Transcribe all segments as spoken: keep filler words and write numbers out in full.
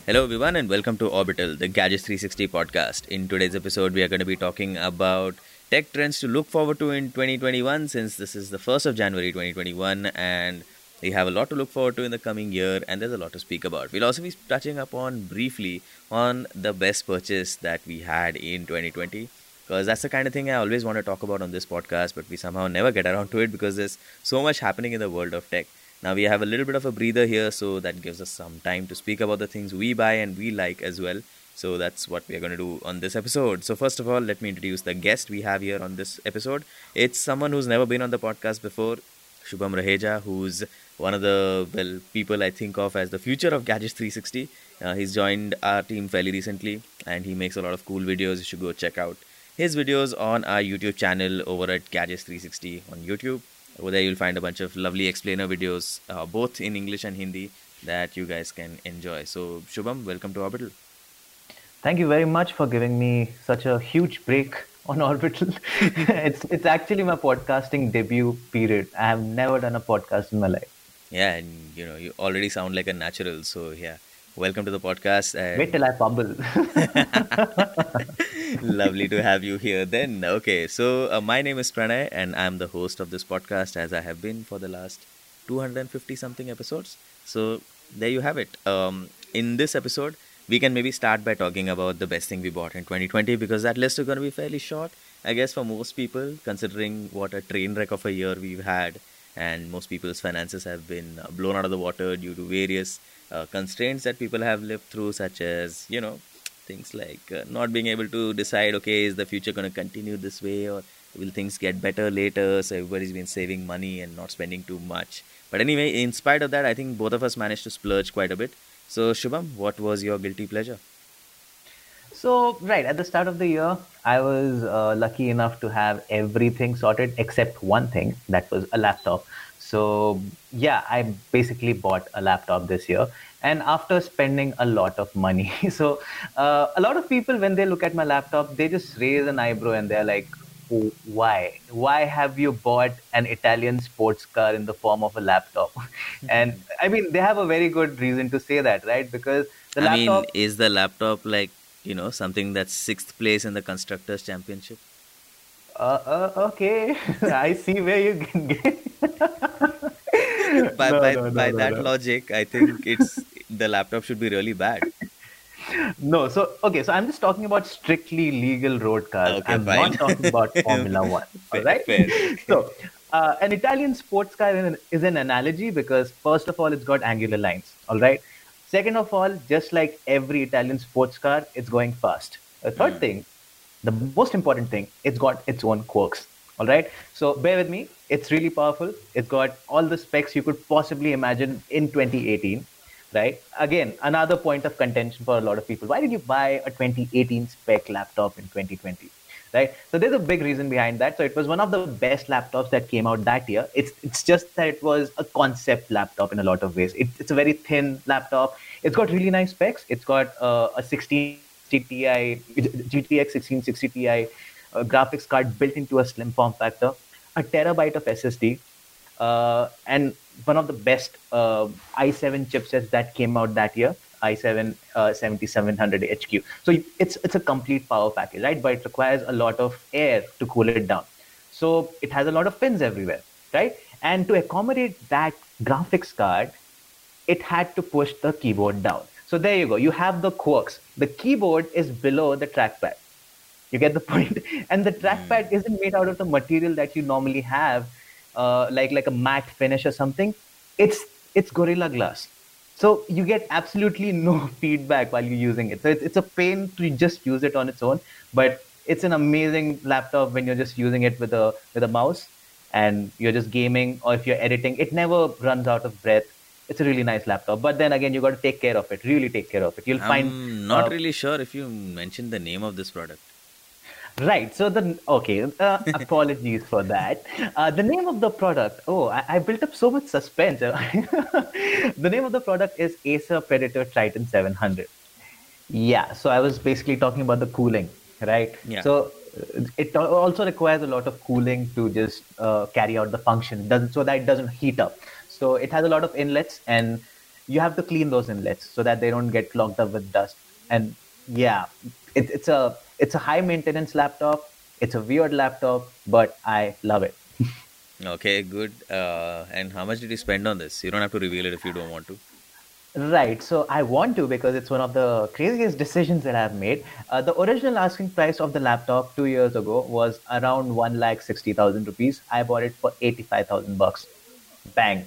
Hello, everyone, and welcome to Orbital, the Gadgets three sixty podcast. In today's episode, we are going to be talking about tech trends to look forward to in twenty twenty-one, since this is the first of January twenty twenty-one, and we have a lot to look forward to in the coming year, and there's a lot to speak about. We'll also be touching upon briefly on the best purchase that we had in twenty twenty. Because that's the kind of thing I always want to talk about on this podcast, but we somehow never get around to it because there's so much happening in the world of tech. Now we have a little bit of a breather here, so that gives us some time to speak about the things we buy and we like as well. So that's what we are going to do on this episode. So first of all, let me introduce the guest we have here on this episode. It's someone who's never been on the podcast before, Shubham Raheja, who's one of the well people I think of as the future of Gadgets three sixty. Uh, he's joined our team fairly recently, and he makes a lot of cool videos. You should go check out his videos on our YouTube channel over at Gadgets three sixty on YouTube. Over there, you'll find a bunch of lovely explainer videos, uh, both in English and Hindi, that you guys can enjoy. So, Shubham, welcome to Orbital. Thank you very much for giving me such a huge break on Orbital. it's it's actually my podcasting debut period. I have never done a podcast in my life. Yeah, and you know, you already sound like a natural. So, yeah, welcome to the podcast. And Wait till I bubble. lovely to have you here then. Okay, so uh, my name is Pranay, and I'm the host of this podcast, as I have been for the last two hundred fifty something episodes. So, there you have it. Um, in this episode, we can maybe start by talking about the best thing we bought in twenty twenty, because that list is going to be fairly short, I guess, for most people, considering what a train wreck of a year we've had, and most people's finances have been uh, blown out of the water due to various uh, constraints that people have lived through, such as, you know, things like uh, not being able to decide, okay, is the future going to continue this way, or will things get better later? So everybody's been saving money and not spending too much. But anyway, in spite of that, I think both of us managed to splurge quite a bit. So, Shubham, what was your guilty pleasure? So, right at the start of the year, I was uh, lucky enough to have everything sorted except one thing, that was a laptop. So, yeah, I basically bought a laptop this year. And after spending a lot of money, so uh, a lot of people, when they look at my laptop, they just raise an eyebrow and they're like, "Oh, why? Why have you bought an Italian sports car in the form of a laptop?" And I mean, they have a very good reason to say that, right? Because the I mean, laptop. is the laptop like, you know, something that's sixth place in the Constructors' Championship? Uh, uh, okay, I see where you can get. by No, by no, no, by no, that no. logic, I think it's the laptop should be really bad. No, so okay, so I'm just talking about strictly legal road cars. Okay, I'm fine. not talking about Formula One. All fair, right. fair. Okay. So, uh, an Italian sports car is an, is an analogy because first of all, it's got angular lines. All right. Second of all, just like every Italian sports car, it's going fast. The third Mm. thing, the most important thing, it's got its own quirks. All right. So bear with me. It's really powerful. It's got all the specs you could possibly imagine in twenty eighteen. Right. Again, another point of contention for a lot of people. Why did you buy a twenty eighteen spec laptop in twenty twenty? Right. So there's a big reason behind that. So it was one of the best laptops that came out that year. It's it's just that it was a concept laptop in a lot of ways. It, it's a very thin laptop. It's got really nice specs. It's got uh, a sixteen sixty Ti, G T X sixteen sixty Ti uh, graphics card built into a slim form factor, a terabyte of S S D, uh, and one of the best uh, i seven chipsets that came out that year, i seven uh, seventy-seven hundred H Q. So it's it's a complete power package, right? But it requires a lot of air to cool it down. So it has a lot of pins everywhere, right? And to accommodate that graphics card, it had to push the keyboard down. So there you go. You have the quirks. The keyboard is below the trackpad. You get the point? And the trackpad Mm. isn't made out of the material that you normally have, uh, like like a matte finish or something. It's it's Gorilla Glass. So you get absolutely no feedback while you're using it. So it's, it's a pain to just use it on its own, but it's an amazing laptop when you're just using it with a with a mouse and you're just gaming, or if you're editing. It never runs out of breath. It's a really nice laptop. But then again, you got to take care of it. Really take care of it. You'll find I'm not uh, really sure if you mentioned the name of this product. right. So the okay. Uh, apologies for that. Uh, the name of the product. Oh, I, I built up so much suspense. The name of the product is Acer Predator Triton seven hundred. Yeah. So I was basically talking about the cooling, right? Yeah. So uh, it al- also requires a lot of cooling to just uh, carry out the function. It doesn't so that it doesn't heat up. So it has a lot of inlets, and you have to clean those inlets so that they don't get clogged up with dust. And yeah, it, it's a it's a high maintenance laptop. It's a weird laptop, but I love it. Okay, good. Uh, and how much did you spend on this? You don't have to reveal it if you don't want to. Right. So I want to because it's one of the craziest decisions that I've made. Uh, the original asking price of the laptop two years ago was around one lakh sixty thousand rupees. I bought it for eighty five thousand bucks. Bang.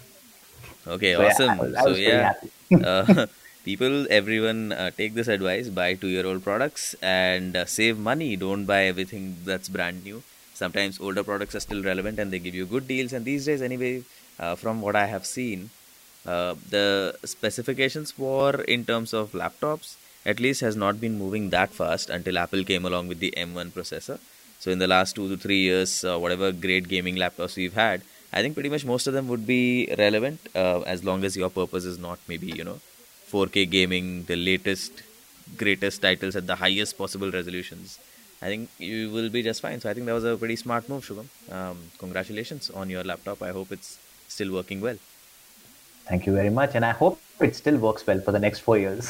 Okay, So yeah, I awesome. was, I So was pretty yeah, happy. uh, people, everyone, uh, take this advice: buy two-year-old products and uh, save money. Don't buy everything that's brand new. Sometimes older products are still relevant and they give you good deals. And these days, anyway, uh, from what I have seen, uh, the specifications for in terms of laptops at least has not been moving that fast until Apple came along with the M one processor. So in the last two to three years, uh, whatever great gaming laptops we've had, I think pretty much most of them would be relevant uh, as long as your purpose is not maybe, you know, four K gaming, the latest, greatest titles at the highest possible resolutions. I think you will be just fine. So I think that was a pretty smart move, Shubham. Um, congratulations on your laptop. I hope it's still working well. Thank you very much. And I hope it still works well for the next four years.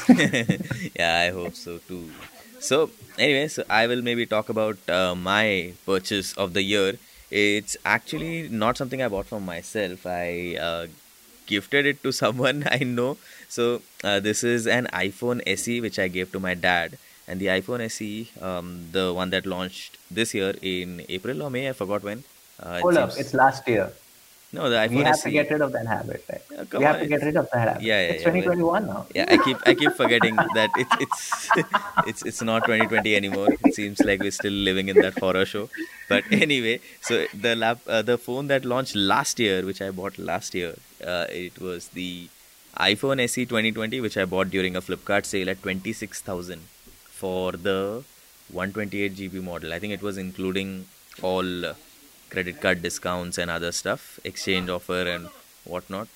Yeah, I hope so too. So, anyway, so I will maybe talk about uh, my purchase of the year. It's actually not something I bought for myself. I uh, gifted it to someone I know. So, uh, this is an iPhone S E which I gave to my dad. And the iPhone S E, um, the one that launched this year in April or May, I forgot when. Uh, it Hold up. seems It's last year. no, the We iPhone have to S E. get rid of that habit. Right? Uh, We come have on, to get it's rid of that habit. yeah, yeah, It's yeah. Well, twenty twenty-one now. yeah, I keep I keep forgetting that it's it's it's it's not twenty twenty anymore. It seems like we're still living in that horror show. But anyway, so the lap uh, the phone that launched last year, which I bought last year, uh, it was the iPhone S E twenty twenty, which I bought during a Flipkart sale at twenty six thousand for the one twenty-eight G B model. I think it was including all uh, credit card discounts and other stuff, exchange offer and whatnot,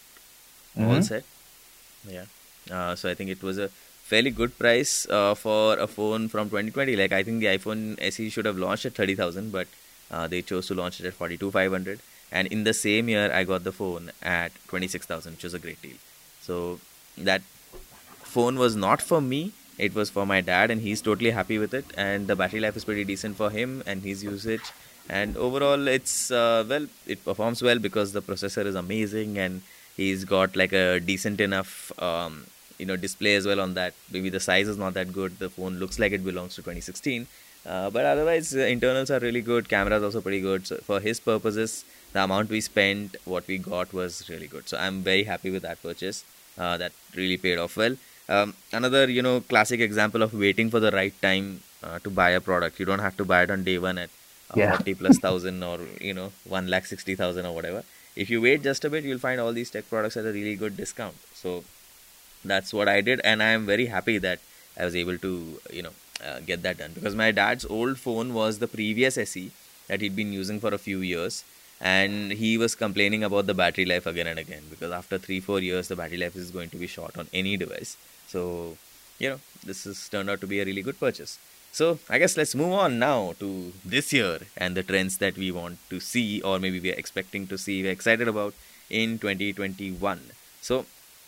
all Hmm. set. Yeah. Uh, so I think it was a fairly good price uh, for a phone from twenty twenty. Like I think the iPhone S E should have launched at thirty thousand, but uh, they chose to launch it at forty-two five hundred. And in the same year, I got the phone at twenty-six thousand, which was a great deal. So that phone was not for me. It was for my dad, and he's totally happy with it. And the battery life is pretty decent for him and his usage. And overall, it's uh, well, it performs well because the processor is amazing, and he's got like a decent enough, um, you know, display as well on that. Maybe the size is not that good. The phone looks like it belongs to twenty sixteen, uh, but otherwise, uh, internals are really good. Camera is also pretty good. So for his purposes, the amount we spent, what we got was really good. So I'm very happy with that purchase. Uh, that really paid off well. Um, another, you know, classic example of waiting for the right time uh, to buy a product. You don't have to buy it on day one at uh, Yeah. forty plus thousand or, you know, one lakh sixty thousand or whatever. If you wait just a bit, you'll find all these tech products at a really good discount. So that's what I did, and I am very happy that I was able to, you know, uh, get that done because my dad's old phone was the previous S E that he'd been using for a few years, and he was complaining about the battery life again and again because after three four years the battery life is going to be short on any device. So you know, this has turned out to be a really good purchase. So I guess let's move on now to this year and the trends that we want to see, or maybe we are expecting to see, we're excited about in twenty twenty-one. So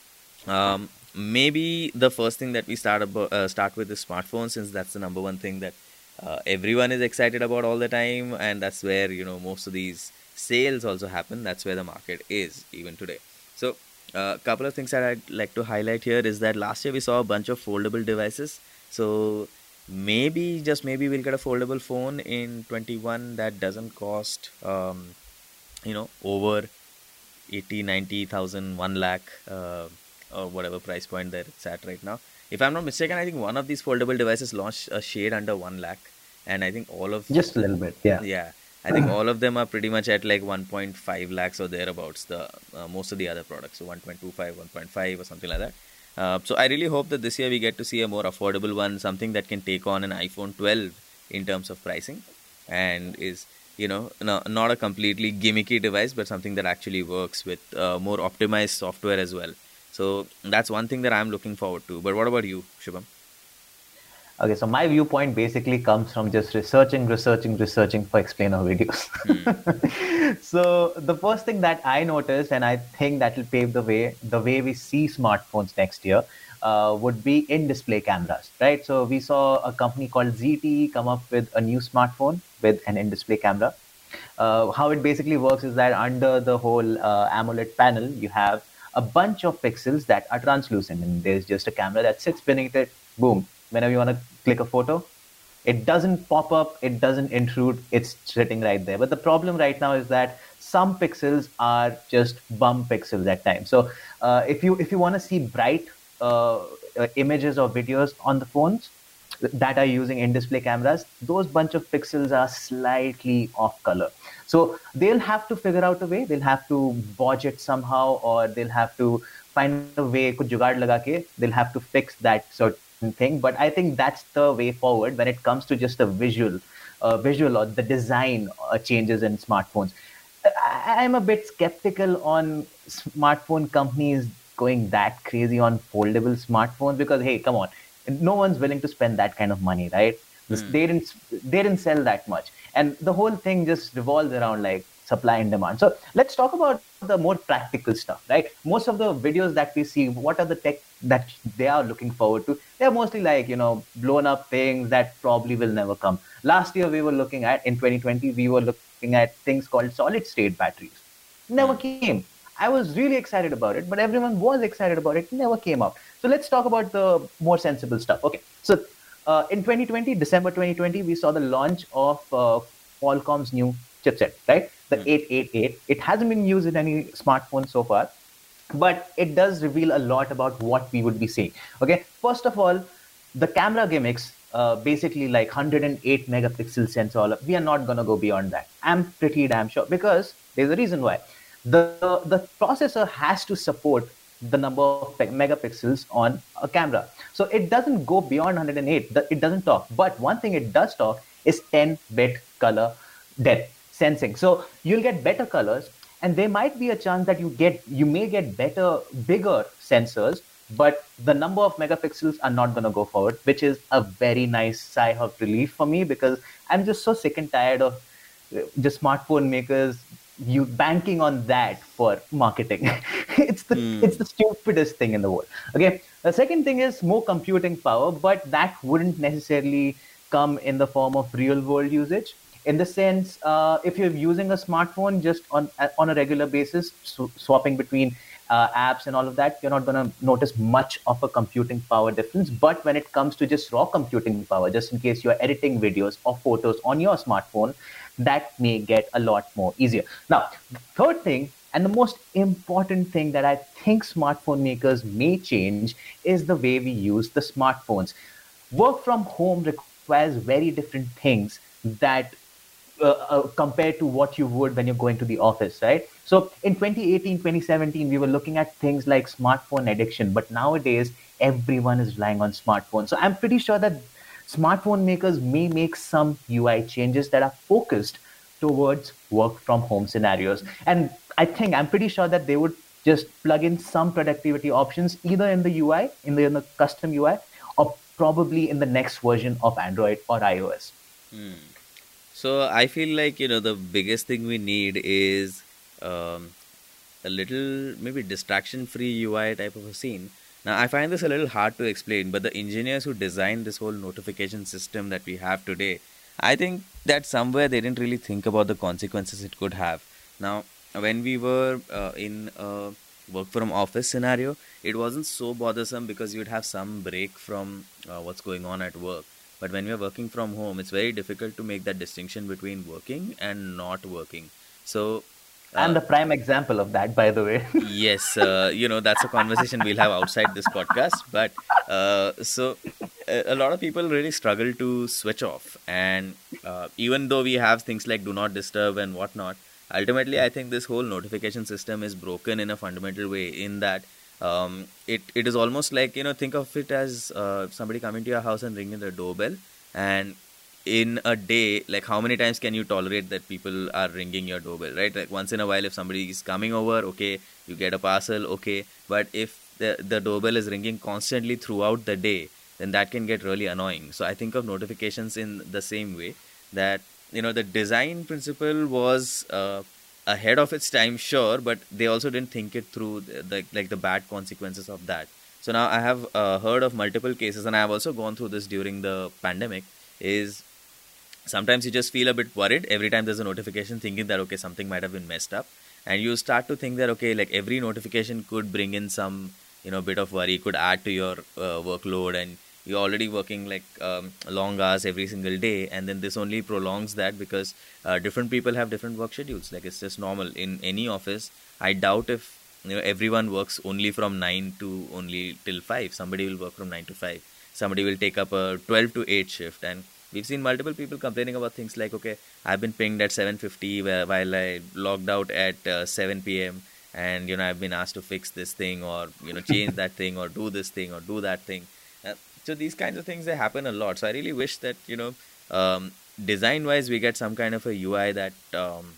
um, maybe the first thing that we start about uh, start with is smartphones, since that's the number one thing that uh, everyone is excited about all the time, and that's where, you know, most of these sales also happen. That's where the market is even today. So a uh, couple of things that I'd like to highlight here is that last year we saw a bunch of foldable devices. So maybe, just maybe, we'll get a foldable phone in twenty-one that doesn't cost um, you know, over eighty, ninety thousand, one lakh, uh, or whatever price point that it's at right now. If I'm not mistaken, I think one of these foldable devices launched a shade under one lakh, and I think all of Just a little bit. Yeah. yeah, I think all of them are pretty much at like one point five lakhs or thereabouts. The uh, most of the other products, so one point two five, one point five, or something like that. Uh, so I really hope that this year we get to see a more affordable one, something that can take on an iPhone twelve in terms of pricing, and is, you know, no, not a completely gimmicky device, but something that actually works with uh, more optimized software as well. So that's one thing that I'm looking forward to. But what about you, Shubham? Okay, so my viewpoint basically comes from just researching, researching, researching for explainer videos. Hmm. So the first thing that I noticed, and I think that will pave the way, the way we see smartphones next year, uh, would be in-display cameras, right? So we saw a company called Z T E come up with a new smartphone with an in-display camera. Uh, how it basically works is that under the whole uh, AMOLED panel, you have a bunch of pixels that are translucent, and there's just a camera that sits beneath it. Boom. Whenever you want to click a photo, it doesn't pop up, it doesn't intrude, it's sitting right there. But the problem right now is that some pixels are just bum pixels at times. So uh, if you if you want to see bright uh, uh, images or videos on the phones that are using in-display cameras, those bunch of pixels are slightly off color. So they'll have to figure out a way, they'll have to bodge it somehow, or they'll have to find a way, kuch jugaad laga ke, they'll have to fix that certain thing. But I think that's the way forward when it comes to just a visual, uh, visual or the design uh, changes in smartphones. I- I'm a bit skeptical on smartphone companies going that crazy on foldable smartphones because hey, come on, no one's willing to spend that kind of money, right? This, Hmm. they didn't they didn't sell that much, and the whole thing just revolves around like supply and demand. So let's talk about the more practical stuff, right? Most of the videos that we see, what are the tech that they are looking forward to? They're mostly like, you know, blown up things that probably will never come. Last year we were looking at, in twenty twenty, we were looking at things called solid state batteries. Never Hmm. came. I was really excited about it, but everyone was excited about it. It never came out. So let's talk about the more sensible stuff. Okay. So uh, in twenty twenty, December twenty twenty, we saw the launch of uh, Qualcomm's new chipset, right? The Hmm. eight eighty-eight. It hasn't been used in any smartphone so far, but it does reveal a lot about what we would be seeing. Okay. First of all, the camera gimmicks, uh, basically like one hundred eight megapixel sensor, we are not going to go beyond that. I'm pretty damn sure because there's a reason why. The, the processor has to support the number of megapixels on a camera. So it doesn't go beyond one hundred eight. It doesn't talk. But one thing it does talk is ten bit color depth sensing. So you'll get better colors, and there might be a chance that you get you may get better, bigger sensors, but the number of megapixels are not going to go forward, which is a very nice sigh of relief for me because I'm just so sick and tired of the smartphone makers you banking on that for marketing. it's the it's Hmm. the stupidest thing in the world. Okay. The second thing is more computing power, but that wouldn't necessarily come in the form of real world usage. In the sense, uh, if you're using a smartphone just on on a regular basis, sw- swapping between uh, apps and all of that, you're not going to notice much of a computing power difference. But when it comes to just raw computing power, just in case you're editing videos or photos on your smartphone, that may get a lot more easier. Now, third thing, and the most important thing that I think smartphone makers may change is the way we use the smartphones. Work from home requires very different things that uh, uh, compared to what you would when you're going to the office, right? So in twenty eighteen, twenty seventeen, we were looking at things like smartphone addiction, but nowadays everyone is relying on smartphones. So I'm pretty sure that smartphone makers may make some U I changes that are focused towards work from home scenarios. And I think I'm pretty sure that they would just plug in some productivity options either in the U I, in the, in the custom U I, or probably in the next version of Android or iOS. Hmm. So I feel like, you know, the biggest thing we need is um, a little maybe distraction free U I type of a scene. Now, I find this a little hard to explain, but the engineers who designed this whole notification system that we have today, I think that somewhere they didn't really think about the consequences it could have. Now, when we were uh, in a work from office scenario, it wasn't so bothersome because you'd have some break from uh, what's going on at work. But when we're working from home, it's very difficult to make that distinction between working and not working. So, I'm uh, the prime example of that, by the way. yes, uh, you know, that's a conversation we'll have outside this podcast. But uh, so a, a lot of people really struggle to switch off. And uh, even though we have things like do not disturb and whatnot, ultimately, I think this whole notification system is broken in a fundamental way, in that um, it, it is almost like, you know, think of it as uh, somebody coming to your house and ringing the doorbell. And in a day, like how many times can you tolerate that people are ringing your doorbell, right? Like once in a while, if somebody is coming over, okay, you get a parcel, okay. But if the the doorbell is ringing constantly throughout the day, then that can get really annoying. So I think of notifications in the same way, that you know the design principle was uh, ahead of its time, sure, but they also didn't think it through, the, the like the bad consequences of that. So now I have uh, heard of multiple cases, and I have also gone through this during the pandemic. Is sometimes you just feel a bit worried every time there's a notification, thinking that okay, something might have been messed up, and you start to think that okay, like every notification could bring in some you know bit of worry, could add to your uh, workload, and you're already working like um, long hours every single day, and then this only prolongs that, because uh, different people have different work schedules. Like it's just normal in any office. I doubt if you know everyone works only from nine to only till five. Somebody will work from nine to five, somebody will take up a twelve to eight shift. And we've seen multiple people complaining about things like, okay, I've been pinged at seven fifty while I logged out at uh, seven p.m, and you know I've been asked to fix this thing, or you know change that thing, or do this thing, or do that thing. uh, so these kinds of things, they happen a lot. So I really wish that you know um, design wise we get some kind of a U I that um,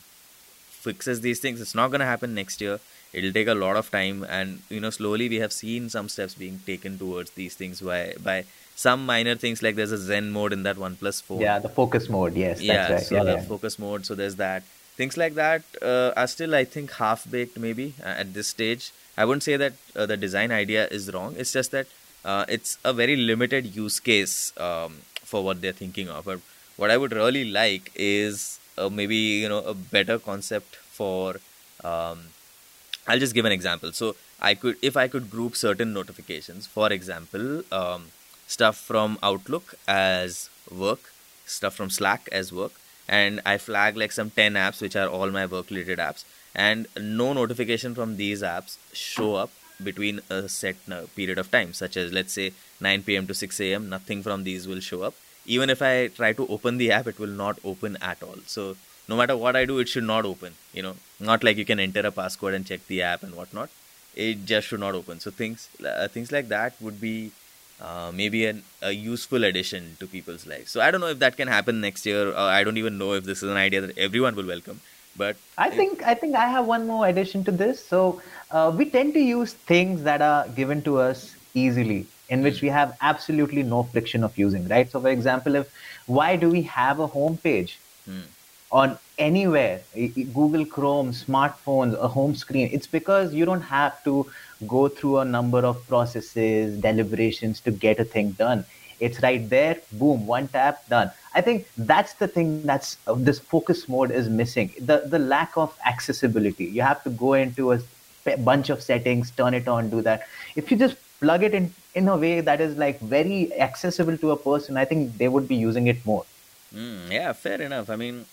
fixes these things. It's not going to happen next year. It'll take a lot of time, and you know slowly we have seen some steps being taken towards these things by by some minor things, like there's a Zen mode in that OnePlus phone. Yeah, the focus mode. Yes, Yeah, that's right. so Yeah, the yeah. focus mode, so there's that. Things like that uh, are still, I think, half baked maybe uh, at this stage. I wouldn't say that uh, the design idea is wrong. It's just that uh, it's a very limited use case um, for what they're thinking of. But what I would really like is uh, maybe you know a better concept for. Um, I'll just give an example. So I could, if I could group certain notifications, for example, um, stuff from Outlook as work, stuff from Slack as work, and I flag like some ten apps which are all my work related apps, and no notification from these apps show up between a set uh, period of time, such as let's say nine p.m. to six a.m. Nothing from these will show up. Even if I try to open the app, it will not open at all. So no matter what I do, it should not open. You know, not like you can enter a passcode and check the app and whatnot. It just should not open. So things uh, things like that would be uh, maybe an, a useful addition to people's lives. So I don't know if that can happen next year. Or I don't even know if this is an idea that everyone will welcome. But I think I think I have one more addition to this. So uh, we tend to use things that are given to us easily, in which we have absolutely no friction of using, right? So, for example, if why do we have a home page hmm. on anywhere, Google Chrome, smartphones, a home screen? It's because you don't have to go through a number of processes, deliberations to get a thing done. It's right there, boom, one tap, done. I think that's the thing that's uh, this focus mode is missing. The the lack of accessibility. You have to go into a bunch of settings, turn it on, do that. If you just plug it in in a way that is like very accessible to a person, I think they would be using it more. Mm, yeah, fair enough. I mean,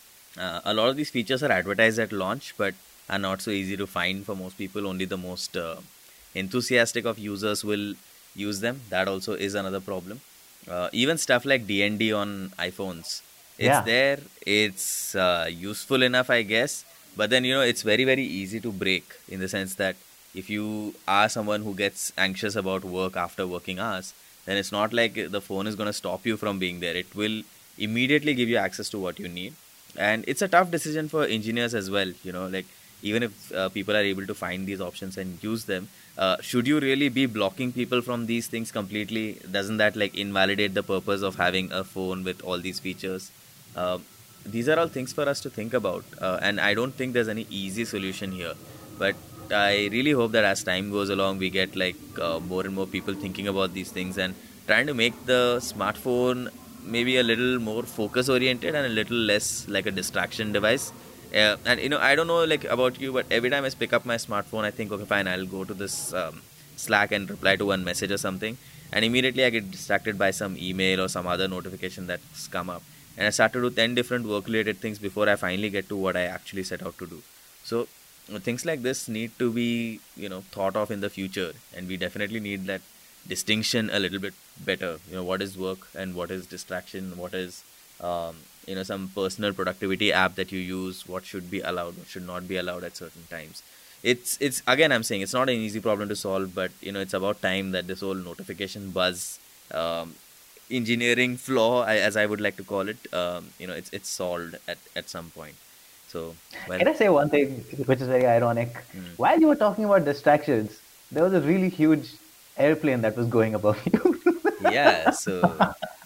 uh, a lot of these features are advertised at launch, but are not so easy to find for most people. Only the most uh, enthusiastic of users will use them. That also is another problem. Uh, even stuff like D N D on iPhones, it's Yeah. there. It's uh, useful enough, I guess. But then you know, it's very very easy to break, in the sense that if you are someone who gets anxious about work after working hours, then it's not like the phone is going to stop you from being there. It will immediately give you access to what you need. And it's a tough decision for engineers as well. You know, like even if uh, people are able to find these options and use them, uh, should you really be blocking people from these things completely? Doesn't that like invalidate the purpose of having a phone with all these features? Uh, these are all things for us to think about. Uh, and I don't think there's any easy solution here. But I really hope that as time goes along, we get like uh, more and more people thinking about these things and trying to make the smartphone maybe a little more focus oriented and a little less like a distraction device. Uh, and you know, I don't know like about you, but every time I pick up my smartphone, I think, okay, fine, I'll go to this um, Slack and reply to one message or something, and immediately I get distracted by some email or some other notification that's come up, and I start to do ten different work related things before I finally get to what I actually set out to do. So things like this need to be, you know, thought of in the future, and we definitely need that distinction a little bit better. You know, what is work and what is distraction, what is um, you know, some personal productivity app that you use, what should be allowed, what should not be allowed at certain times. It's it's again, I'm saying it's not an easy problem to solve, but you know, it's about time that this whole notification buzz um, engineering flaw, I- as I would like to call it, um, you know, it's it's solved at at some point. So well, Can I say one thing which is very ironic? Mm. While you were talking about distractions, there was a really huge airplane that was going above you. Yeah, so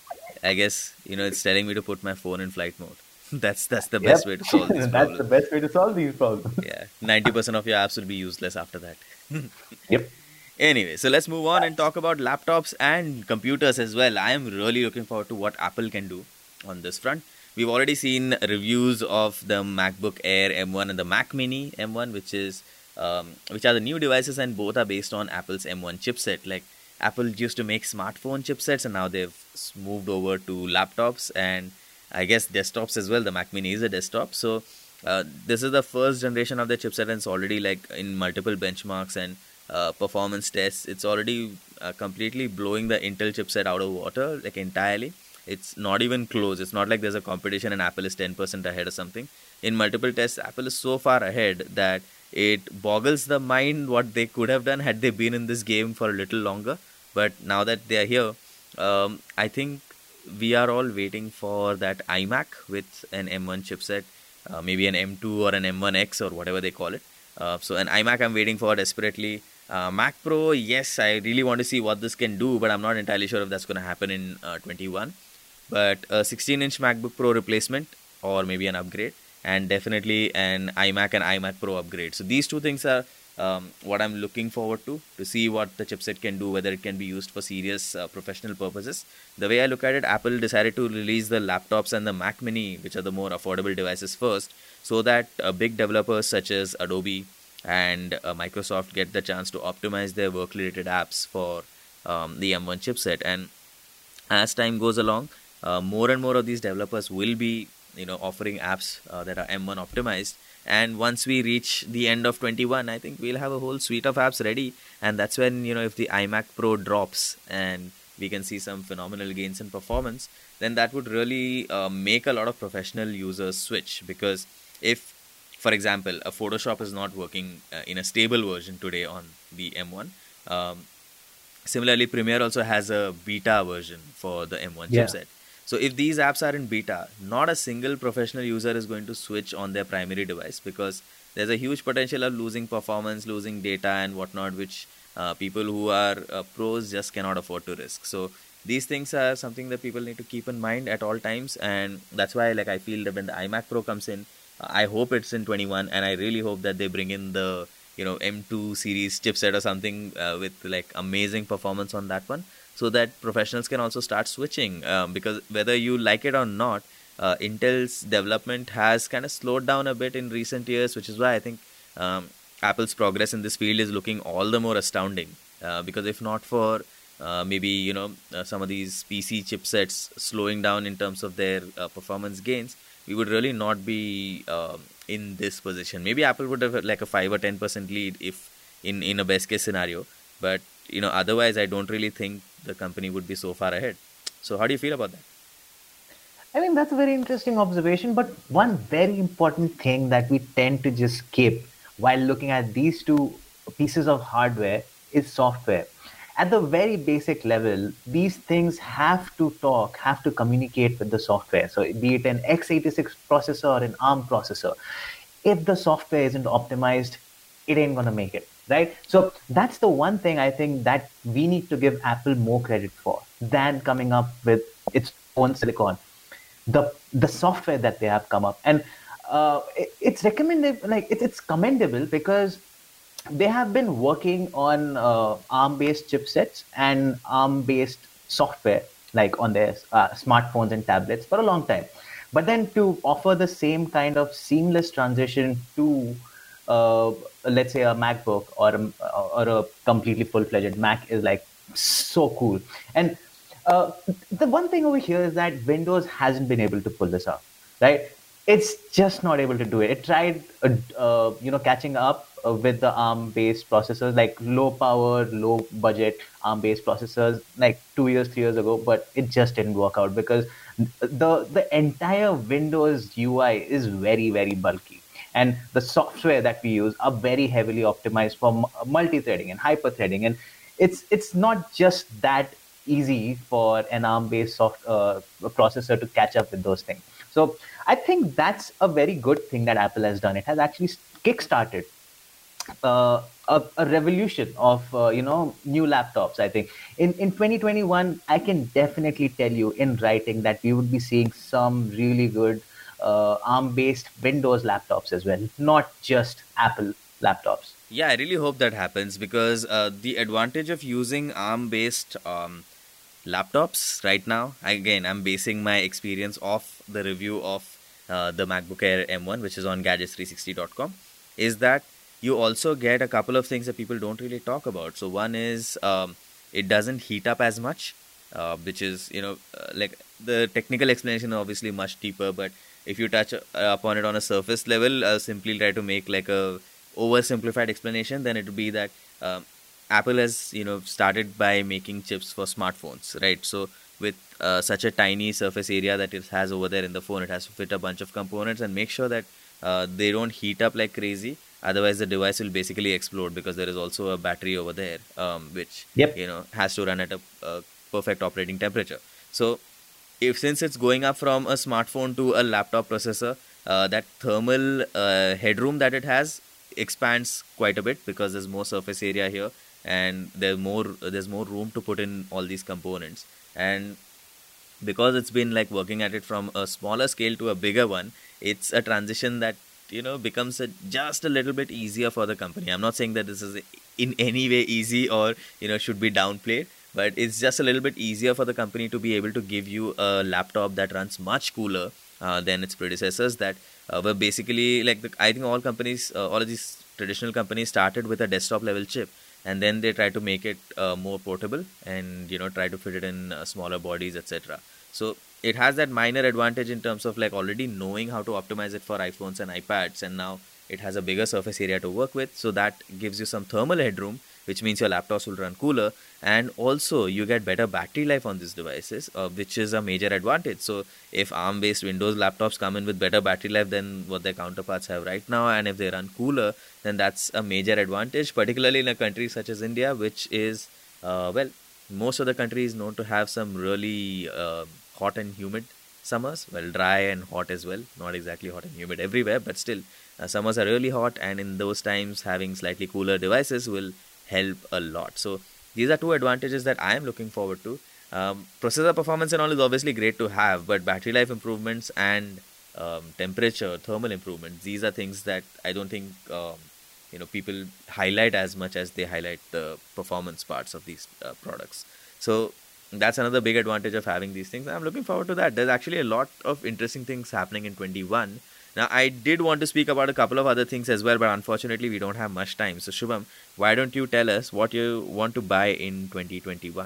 I guess you know it's telling me to put my phone in flight mode. That's that's the Yep, best way to solve these that's the problems. best way to solve these problems. Yeah, ninety percent of your apps will be useless after that. Yep. Anyway, so let's move on and talk about laptops and computers as well. I am really looking forward to what Apple can do on this front. We've already seen reviews of the MacBook Air M one and the Mac Mini M one, which is um, which are the new devices, and both are based on Apple's M one chipset. Like Apple used to make smartphone chipsets, and now they've s- moved over to laptops and I guess desktops as well. The Mac Mini is a desktop, so uh, this is the first generation of the chipset, and it's already like in multiple benchmarks and uh, performance tests. It's already uh, completely blowing the Intel chipset out of water, like entirely. It's not even close. It's not like there's a competition and Apple is ten percent ahead or something. In multiple tests, Apple is so far ahead that it boggles the mind what they could have done had they been in this game for a little longer. But now that they are here, um, I think we are all waiting for that iMac with an M one chipset, uh, maybe an M two or an M one X or whatever they call it. Uh, so an iMac I'm waiting for desperately. Uh, Mac Pro, yes, I really want to see what this can do, but I'm not entirely sure if that's going to happen in uh, twenty-one. But a sixteen inch MacBook Pro replacement or maybe an upgrade, and definitely an iMac and iMac Pro upgrade. So these two things are um, what I'm looking forward to to see what the chipset can do, whether it can be used for serious uh, professional purposes. The way I look at it, Apple decided to release the laptops and the Mac Mini, which are the more affordable devices first, so that uh, big developers such as Adobe and uh, Microsoft get the chance to optimize their work related apps for um, the M one chipset. And as time goes along, uh, more and more of these developers will be you know offering apps uh, that are M one optimized. And once we reach the end of twenty-one, I think we'll have a whole suite of apps ready, and that's when you know if the iMac Pro drops and we can see some phenomenal gains in performance, then that would really uh, make a lot of professional users switch. Because if, for example, a Photoshop is not working uh, in a stable version today on the M one, um, similarly, Premiere also has a beta version for the M one Yeah. chipset. So if these apps are in beta, not a single professional user is going to switch on their primary device, because there's a huge potential of losing performance, losing data and whatnot, which uh, people who are uh, pros just cannot afford to risk. So these things are something that people need to keep in mind at all times, and that's why like I feel that when the iMac Pro comes in, uh, I hope it's in twenty-one, and I really hope that they bring in the you know M two series chipset or something uh, with like amazing performance on that one, so that professionals can also start switching, um, because whether you like it or not, uh, Intel's development has kind of slowed down a bit in recent years, which is why I think um, Apple's progress in this field is looking all the more astounding, uh, because if not for uh, maybe you know uh, some of these P C chipsets slowing down in terms of their uh, performance gains, we would really not be um, in this position. Maybe Apple would have like a five or ten percent lead if in in a best case scenario, but you know otherwise I don't really think the company would be so far ahead. So how do you feel about that? I mean, that's a very interesting observation. But one very important thing that we tend to just skip while looking at these two pieces of hardware is software. At the very basic level, these things have to talk, have to communicate with the software. So, be it an x eighty-six processor or an ARM processor, if the software isn't optimized, it ain't gonna make it, right? So that's the one thing I think that we need to give Apple more credit for than coming up with its own silicon. The the software that they have come up, and uh, it, it's recommended, like it, it's commendable, because they have been working on uh, ARM based chipsets and ARM based software, like on their uh, smartphones and tablets, for a long time. But then to offer the same kind of seamless transition to, uh, let's say, a MacBook or a, or a completely full fledged Mac is like so cool. And uh, the one thing over here is that Windows hasn't been able to pull this off, right? It's just not able to do it. It tried, uh, uh, you know, catching up uh, with the ARM-based processors, like low power, low budget ARM-based processors, like two years, three years ago, but it just didn't work out because the the entire Windows U I is very, very bulky, and the software that we use are very heavily optimized for m- multi-threading and hyper-threading, and it's it's not just that easy for an ARM-based soft uh, processor to catch up with those things. So I think that's a very good thing that Apple has done. It has actually kickstarted uh, a, a revolution of uh, you know new laptops. I think in in twenty twenty-one, I can definitely tell you in writing that we would be seeing some really good uh, ARM based Windows laptops as well, not just Apple laptops. Yeah, I really hope that happens because uh, the advantage of using ARM based um, laptops right now, again, I'm basing my experience off the review of uh, the MacBook Air M one, which is on gadgets three sixty dot com, is that you also get a couple of things that people don't really talk about. So, one is um, it doesn't heat up as much, uh, which is, you know, uh, like the technical explanation, obviously much deeper, but if you touch uh, upon it on a surface level, uh, simply try to make like a oversimplified explanation, then it would be that um, Apple has, you know, started by making chips for smartphones, right? So with uh, such a tiny surface area that it has over there in the phone, it has to fit a bunch of components and make sure that uh, they don't heat up like crazy. Otherwise, the device will basically explode because there is also a battery over there, um, which Yep. you know has to run at a, a perfect operating temperature. So if since it's going up from a smartphone to a laptop processor, uh, that thermal uh, headroom that it has expands quite a bit because there's more surface area here and there's more there's more room to put in all these components. And because it's been like working at it from a smaller scale to a bigger one, it's a transition that you know becomes a, just a little bit easier for the company. I'm not saying that this is in any way easy or you know should be downplayed, but it's just a little bit easier for the company to be able to give you a laptop that runs much cooler uh, than its predecessors that uh, were basically like the, I think all companies, uh, all of these traditional companies started with a desktop level chip, and then they try to make it uh, more portable and you know try to fit it in uh, smaller bodies, etc. So it has that minor advantage in terms of like already knowing how to optimize it for iPhones and iPads, and now it has a bigger surface area to work with, so that gives you some thermal headroom, which means your laptops will run cooler, and also you get better battery life on these devices, uh, which is a major advantage. So if ARM based Windows laptops come in with better battery life than what their counterparts have right now, and if they run cooler, then that's a major advantage, particularly in a country such as India, which is uh, well, most of the country is known to have some really uh, hot and humid summers, well, dry and hot as well, not exactly hot and humid everywhere, but still uh, summers are really hot, and in those times having slightly cooler devices will help a lot. So these are two advantages that I am looking forward to. Um, processor performance and all is obviously great to have, but battery life improvements and um, temperature, thermal improvements, these are things that I don't think um, you know people highlight as much as they highlight the performance parts of these uh, products. So that's another big advantage of having these things. I'm looking forward to that. There's actually a lot of interesting things happening in twenty-one. Now, I did want to speak about a couple of other things as well, but unfortunately, we don't have much time. So, Shubham, why don't you tell us what you want to buy in twenty twenty-one?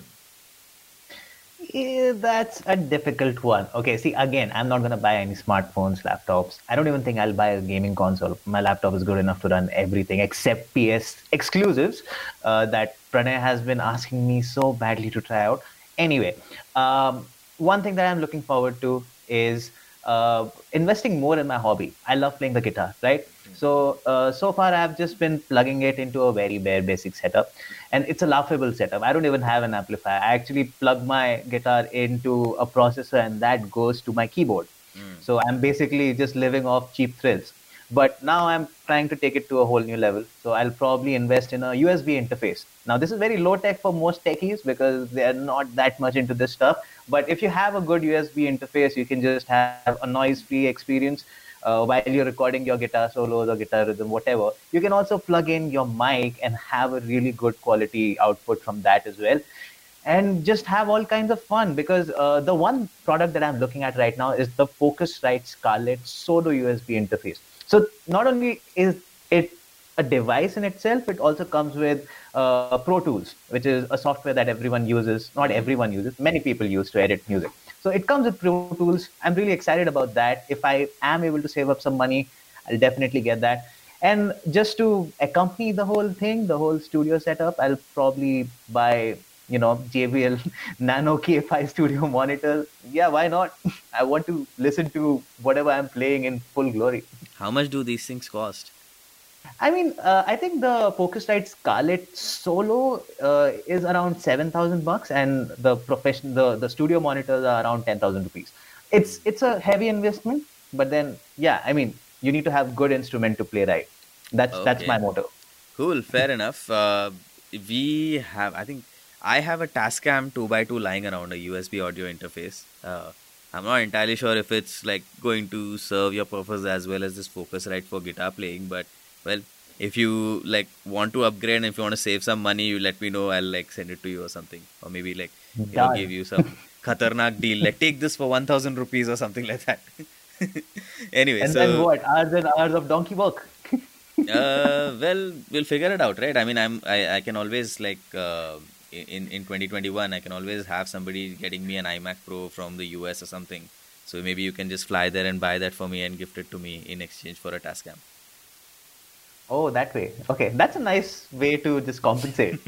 Yeah, that's a difficult one. Okay, see, again, I'm not going to buy any smartphones, laptops. I don't even think I'll buy a gaming console. My laptop is good enough to run everything except P S exclusives uh, that Pranay has been asking me so badly to try out. Anyway, um, one thing that I'm looking forward to is uh, investing more in my hobby. I love playing the guitar, right? So, uh, so far I've just been plugging it into a very bare basic setup, and it's a laughable setup. I don't even have an amplifier. I actually plug my guitar into a processor, and that goes to my keyboard. Mm. So I'm basically just living off cheap thrills. But now I'm trying to take it to a whole new level. So I'll probably invest in a U S B interface. Now, this is very low tech for most techies because they're not that much into this stuff. But if you have a good U S B interface, you can just have a noise free experience uh, while you're recording your guitar solos or guitar rhythm, whatever. You can also plug in your mic and have a really good quality output from that as well, and just have all kinds of fun. Because uh, the one product that I'm looking at right now is the Focusrite Scarlett Solo U S B interface. So not only is it a device in itself, it also comes with uh, Pro Tools, which is a software that everyone uses. Not everyone uses, many people use to edit music. So it comes with Pro Tools. I'm really excited about that. If I am able to save up some money, I'll definitely get that. And just to accompany the whole thing, the whole studio setup, I'll probably buy, you know, J B L Nano K five studio monitor. Yeah, why not? I want to listen to whatever I'm playing in full glory. How much do these things cost? I mean, uh, I think the Focusrite Scarlett Solo uh, is around seven thousand bucks, and the profession, the, the studio monitors are around ten thousand rupees. It's it's a heavy investment, but then yeah, I mean, you need to have good instrument to play right. That's that's my Okay. motto. Cool, fair enough. Uh, we have, I think, I have a Tascam two by two lying around, a U S B audio interface. Uh, I'm not entirely sure if it's like going to serve your purpose as well as this Focusrite for guitar playing, but well, if you like want to upgrade and if you want to save some money, you let me know. I'll like send it to you or something, or maybe like you know give Done. you some khatarnak deal. Like take this for one thousand rupees or something like that. Anyway, And then so what? Hours and hours of donkey work. uh, well, we'll figure it out, right? I mean, I'm I, I can always like uh, in in twenty twenty-one, I can always have somebody getting me an iMac Pro from the U S or something. So maybe you can just fly there and buy that for me and gift it to me in exchange for a Tascam. Oh, that way. Okay, that's a nice way to just compensate.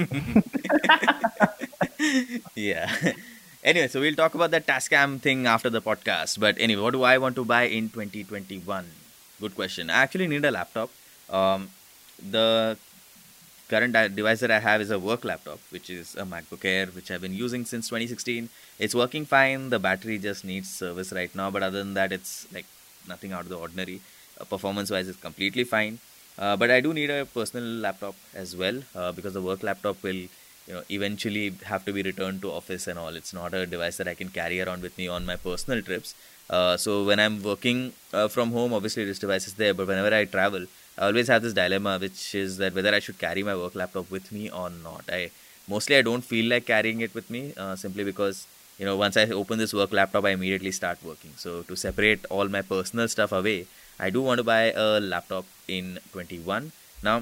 Yeah. Anyway, so we'll talk about that Tascam thing after the podcast. But anyway, what do I want to buy in twenty twenty-one? Good question. I actually need a laptop. Um, the current di- device that I have is a work laptop, which is a MacBook Air, which I've been using since twenty sixteen. It's working fine. The battery just needs service right now, but other than that, it's like nothing out of the ordinary. Uh, performance-wise, it's completely fine. Uh, but I do need a personal laptop as well uh, because the work laptop will, you know, eventually have to be returned to office and all. It's not a device that I can carry around with me on my personal trips. Uh, so when I'm working uh, from home, obviously this device is there. But whenever I travel, I always have this dilemma, which is that whether I should carry my work laptop with me or not. I mostly I don't feel like carrying it with me uh, simply because you know once I open this work laptop, I immediately start working. So to separate all my personal stuff away, I do want to buy a laptop in twenty-one. Now,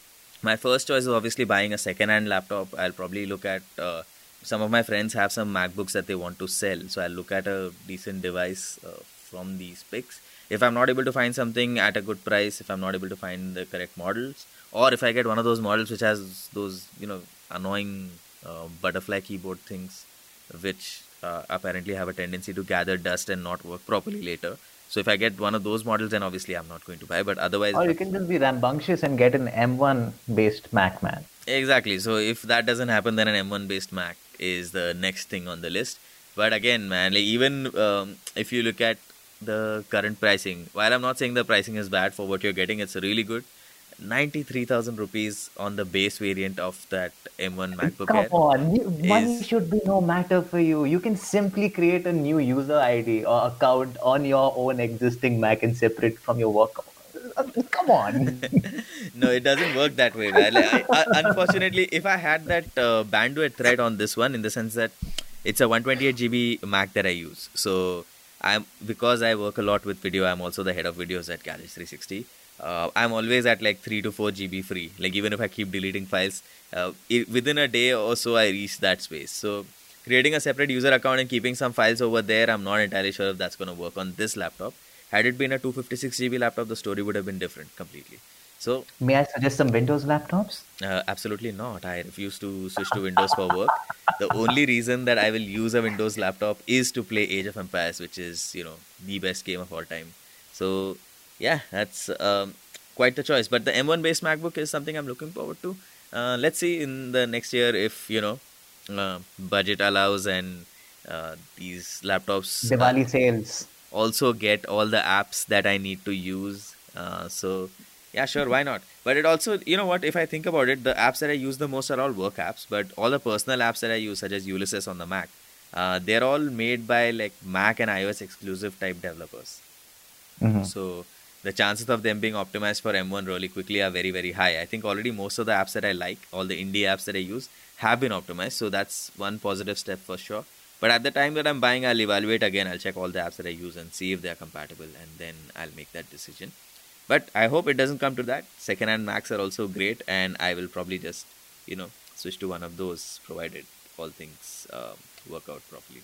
my first choice is obviously buying a second-hand laptop. I'll probably look at uh, some of my friends have some MacBooks that they want to sell, so I'll look at a decent device uh, from these picks. If I'm not able to find something at a good price, if I'm not able to find the correct models, or if I get one of those models which has those you know annoying uh, butterfly keyboard things, which uh, apparently have a tendency to gather dust and not work properly later. So if I get one of those models, then obviously I'm not going to buy. But otherwise, Or you can just be rambunctious and get an M one based Mac, man. exactly. So if that doesn't happen, then an M one based Mac is the next thing on the list. But again, man, like even um, if you look at the current pricing, while I'm not saying the pricing is bad for what you're getting, it's really good. ninety-three thousand rupees on the base variant of that M one MacBook Come Air on, you- money is should be no matter for you. You can simply create a new user I D or account on your own existing Mac and separate from your work. Uh, Come on. no, it doesn't work that way, man. Like, I, I, unfortunately, if I had that uh, bandwidth thread on this one, in the sense that it's a one twenty-eight G B Mac that I use, so I'm because I work a lot with video. I'm also the head of videos at Gadgets three sixty. Uh, I'm always at like three to four G B free. Like even if I keep deleting files, uh, it, within a day or so, I reach that space. So creating a separate user account and keeping some files over there, I'm not entirely sure if that's going to work on this laptop. Had it been a two fifty-six G B laptop, the story would have been different completely. So, May I suggest some Windows laptops? uh, absolutely not. I refuse to switch to Windows for work. The only reason that I will use a Windows laptop is to play Age of Empires, which is, you know, the best game of all time. So, yeah, that's um, quite the choice. But the M one based MacBook is something I'm looking forward to. Uh, let's see in the next year if, you know, uh, budget allows and uh, these laptops uh, Diwali sales. also get all the apps that I need to use. Uh, so, yeah, sure, why not? But it also, you know what, if I think about it, the apps that I use the most are all work apps, but all the personal apps that I use, such as Ulysses on the Mac, uh, they're all made by like Mac and iOS exclusive type developers. Mhm. So, the chances of them being optimized for M one really quickly are very, very high. I think already most of the apps that I like, all the indie apps that I use, have been optimized. So, that's one positive step for sure. But at the time that I'm buying, I'll evaluate again. I'll check all the apps that I use and see if they're compatible, and then I'll make that decision. But I hope it doesn't come to that. Second-hand Macs are also great, and I will probably just, you know, switch to one of those, provided all things um, work out properly.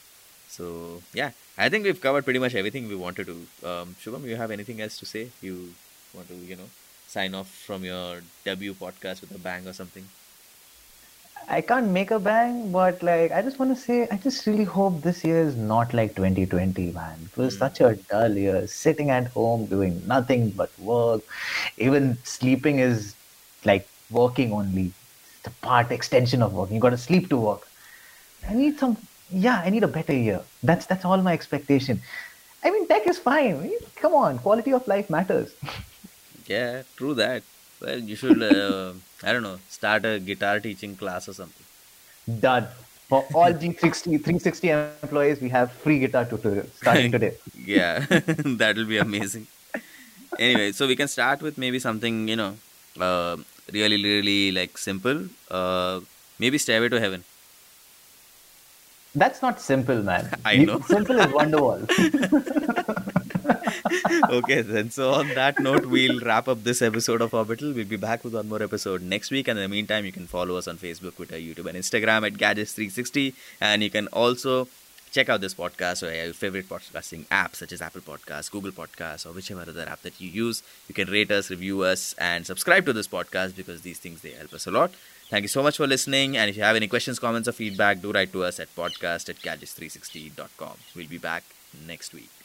So yeah, I think we've covered pretty much everything we wanted to. Um, Shubham, you have anything else to say? You want to, you know, sign off from your debut podcast with a bang or something? I can't make a bang, but like I just want to say, I just really hope this year is not like twenty twenty, man. It was Mm. such a dull year, sitting at home doing nothing but work. Even sleeping is like working only. It's a part extension of work. You got to sleep to work. I need some, yeah, I need a better year. That's that's all my expectation. I mean, tech is fine. Come on, quality of life matters. Yeah, true that. Well, you should, uh, I don't know, start a guitar teaching class or something. Done. For all G sixty, three sixty employees, we have free guitar tutorials starting today. Yeah, that will be amazing. Anyway, so we can start with maybe something, you know, uh, really, really like simple. Uh, maybe Stairway to Heaven. That's not simple, man. I You- know. Simple is Wonderwall. Okay, then. So, on that note, we'll wrap up this episode of Orbital. We'll be back with one more episode next week. And in the meantime, you can follow us on Facebook, Twitter, YouTube, and Instagram at Gadgets three sixty. And you can also check out this podcast or your favorite podcasting apps such as Apple Podcasts, Google Podcasts, or whichever other app that you use. You can rate us, review us, and subscribe to this podcast because these things, they help us a lot. Thank you so much for listening. And if you have any questions, comments, or feedback, do write to us at podcast at gadgets three sixty dot com. We'll be back next week.